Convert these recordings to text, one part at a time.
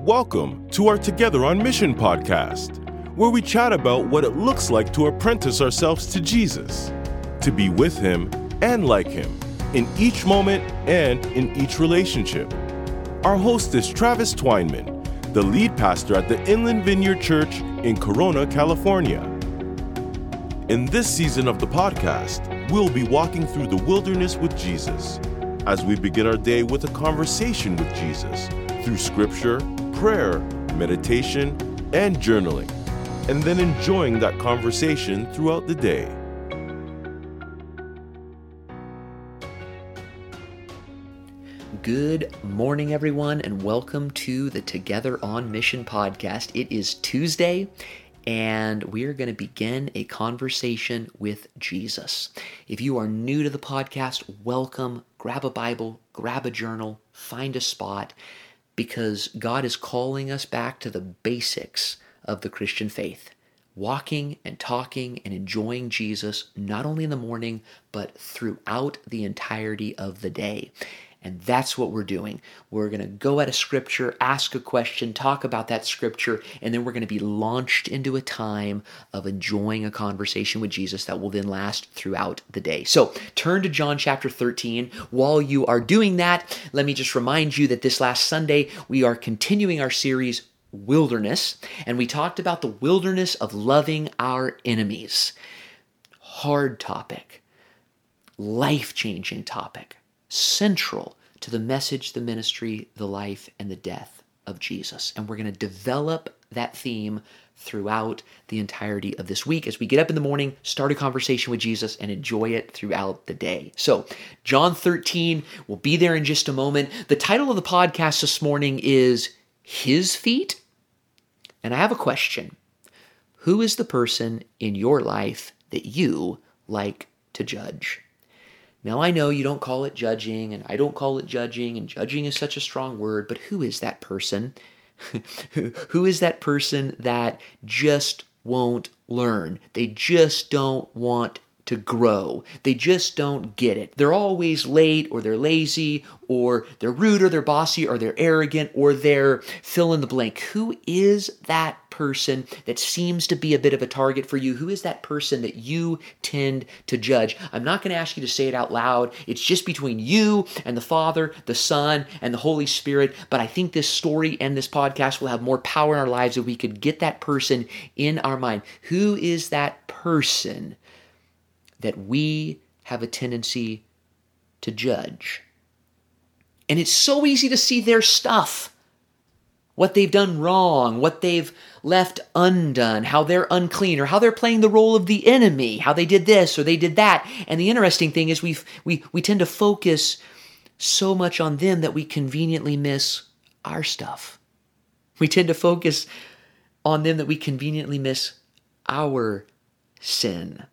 Welcome to our Together on Mission podcast, where we chat about what it looks like to apprentice ourselves to Jesus, to be with Him and like Him in each moment and in each relationship. Our host is Travis Twineman, the lead pastor at the Inland Vineyard Church in Corona, California. In this season of the podcast, we'll be walking through the wilderness with Jesus as we begin our day with a conversation with Jesus through scripture, prayer, meditation, and journaling, and then enjoying that conversation throughout the day. Good morning, everyone, and welcome to the Together on Mission podcast. It is Tuesday, and we are going to begin a conversation with Jesus. If you are new to the podcast, welcome. Grab a Bible, grab a journal, find a spot, because God is calling us back to the basics of the Christian faith. Walking and talking and enjoying Jesus, not only in the morning, but throughout the entirety of the day. And that's what we're doing. We're going to go at a scripture, ask a question, talk about that scripture, and then we're going to be launched into a time of enjoying a conversation with Jesus that will then last throughout the day. So turn to John chapter 13. While you are doing that, let me just remind you that this last Sunday, we are continuing our series, Wilderness, and we talked about the wilderness of loving our enemies. Hard topic, life-changing topic. Central to the message, the ministry, the life, and the death of Jesus. And we're going to develop that theme throughout the entirety of this week as we get up in the morning, start a conversation with Jesus, and enjoy it throughout the day. So, John 13, we'll be there in just a moment. The title of the podcast this morning is His Feet. And I have a question. Who is the person in your life that you like to judge? Now, I know you don't call it judging, and I don't call it judging, and judging is such a strong word, but who is that person? Who is that person that just won't learn? They just don't want to grow. They just don't get it. They're always late, or they're lazy, or they're rude, or they're bossy, or they're arrogant, or they're fill in the blank. Who is that person that seems to be a bit of a target for you? Who is that person that you tend to judge? I'm not going to ask you to say it out loud. It's just between you and the Father, the Son, and the Holy Spirit. But I think this story and this podcast will have more power in our lives if we could get that person in our mind. Who is that person that we have a tendency to judge? And it's so easy to see their stuff, what they've done wrong, what they've left undone, how they're unclean, or how they're playing the role of the enemy, how they did this or they did that. And the interesting thing is we tend to focus so much on them that we conveniently miss our stuff. We tend to focus on them that we conveniently miss our sin.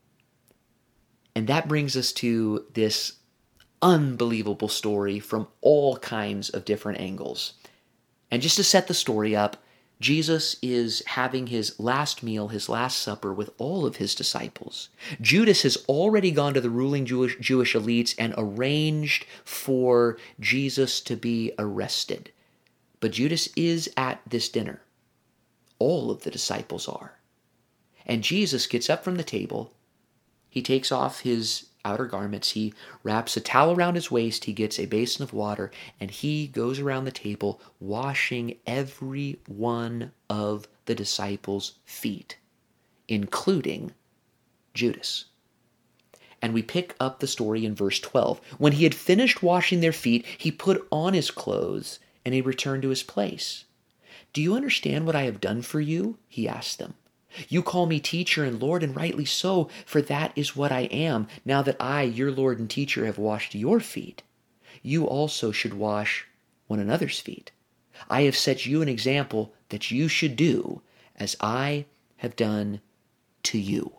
And that brings us to this unbelievable story from all kinds of different angles. And just to set the story up, Jesus is having his last meal, his last supper with all of his disciples. Judas has already gone to the ruling Jewish elites and arranged for Jesus to be arrested. But Judas is at this dinner. All of the disciples are. And Jesus gets up from the table. He takes off his outer garments, he wraps a towel around his waist, he gets a basin of water, and he goes around the table washing every one of the disciples' feet, including Judas. And we pick up the story in verse 12. When he had finished washing their feet, he put on his clothes, and he returned to his place. "Do you understand what I have done for you?" he asked them. "You call me teacher and Lord, and rightly so, for that is what I am. Now that I, your Lord and teacher, have washed your feet, you also should wash one another's feet. I have set you an example that you should do as I have done to you."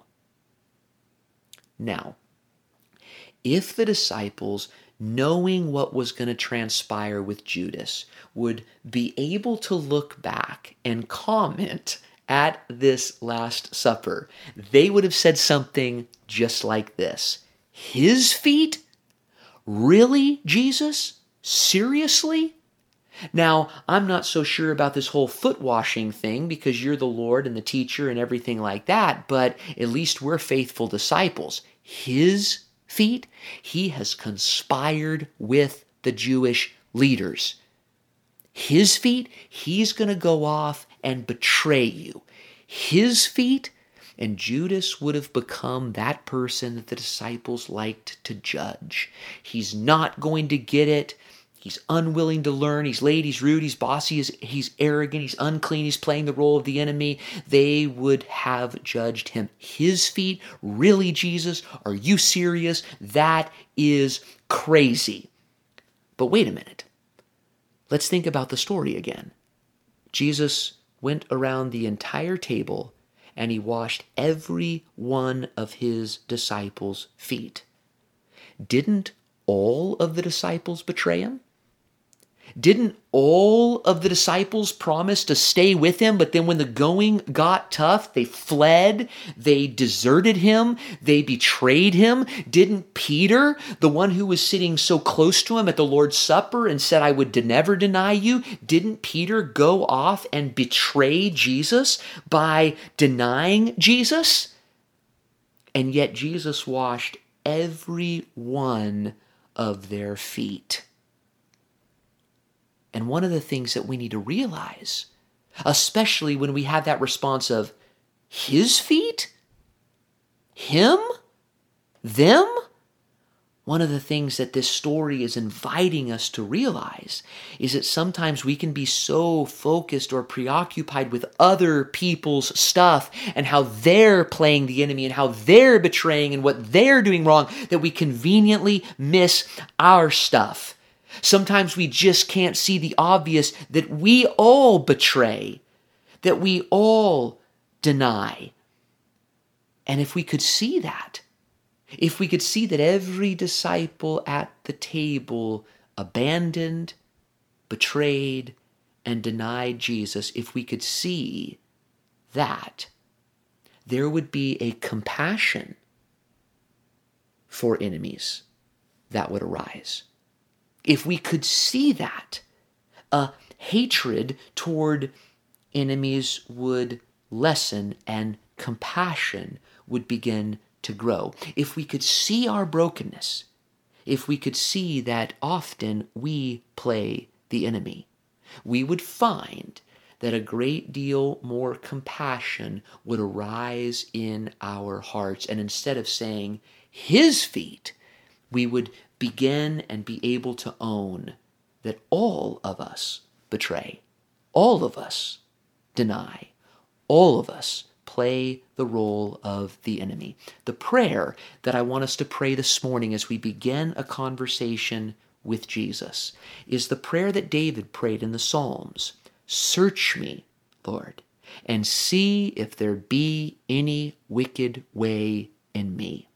Now, if the disciples, knowing what was going to transpire with Judas, would be able to look back and comment at this Last Supper, they would have said something just like this: "His feet? Really, Jesus? Seriously? Now, I'm not so sure about this whole foot washing thing because you're the Lord and the teacher and everything like that, but at least we're faithful disciples. His feet, he has conspired with the Jewish leaders. His feet, he's going to go off and betray you. His feet, and Judas would have become that person that the disciples liked to judge. He's not going to get it. He's unwilling to learn. He's late, he's rude, he's bossy, he's arrogant, he's unclean, he's playing the role of the enemy. They would have judged him. His feet? Really, Jesus? Are you serious? That is crazy. But wait a minute. Let's think about the story again. Jesus went around the entire table and he washed every one of his disciples' feet. Didn't all of the disciples betray him? Didn't all of the disciples promise to stay with him, but then when the going got tough, they fled, they deserted him, they betrayed him? Didn't Peter, the one who was sitting so close to him at the Lord's Supper and said, I would never deny you, didn't Peter go off and betray Jesus by denying Jesus? And yet Jesus washed every one of their feet. And one of the things that we need to realize, especially when we have that response of, his feet? Him? Them? One of the things that this story is inviting us to realize is that sometimes we can be so focused or preoccupied with other people's stuff and how they're playing the enemy and how they're betraying and what they're doing wrong that we conveniently miss our stuff. Sometimes we just can't see the obvious that we all betray, that we all deny. And if we could see that, if we could see that every disciple at the table abandoned, betrayed, and denied Jesus, if we could see that, there would be a compassion for enemies that would arise. If we could see that, a hatred toward enemies would lessen and compassion would begin to grow. If we could see our brokenness, if we could see that often we play the enemy, we would find that a great deal more compassion would arise in our hearts. And instead of saying, his feet, we would begin and be able to own that all of us betray, all of us deny, all of us play the role of the enemy. The prayer that I want us to pray this morning as we begin a conversation with Jesus is the prayer that David prayed in the Psalms. Search me, Lord, and see if there be any wicked way in me.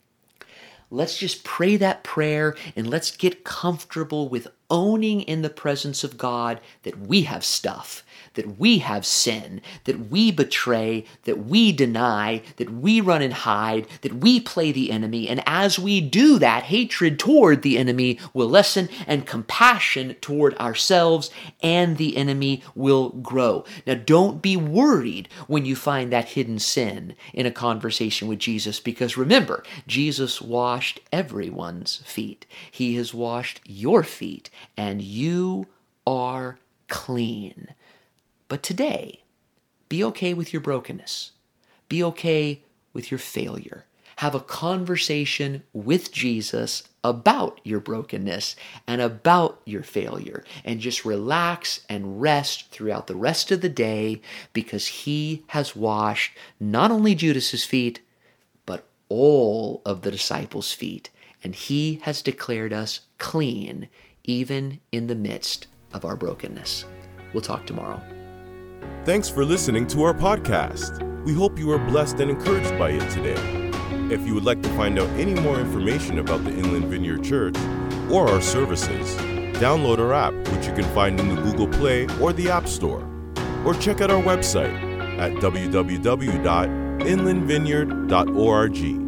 Let's just pray that prayer and let's get comfortable with owning in the presence of God that we have stuff, that we have sin, that we betray, that we deny, that we run and hide, that we play the enemy. And as we do that, hatred toward the enemy will lessen and compassion toward ourselves and the enemy will grow. Now, don't be worried when you find that hidden sin in a conversation with Jesus, because remember, Jesus washed everyone's feet. He has washed your feet, and you are clean. But today, be okay with your brokenness. Be okay with your failure. Have a conversation with Jesus about your brokenness and about your failure. And just relax and rest throughout the rest of the day, because he has washed not only Judas's feet, but all of the disciples' feet. And he has declared us clean, even in the midst of our brokenness. We'll talk tomorrow. Thanks for listening to our podcast. We hope you are blessed and encouraged by it today. If you would like to find out any more information about the Inland Vineyard Church or our services, download our app, which you can find in the Google Play or the App Store, or check out our website at www.inlandvineyard.org.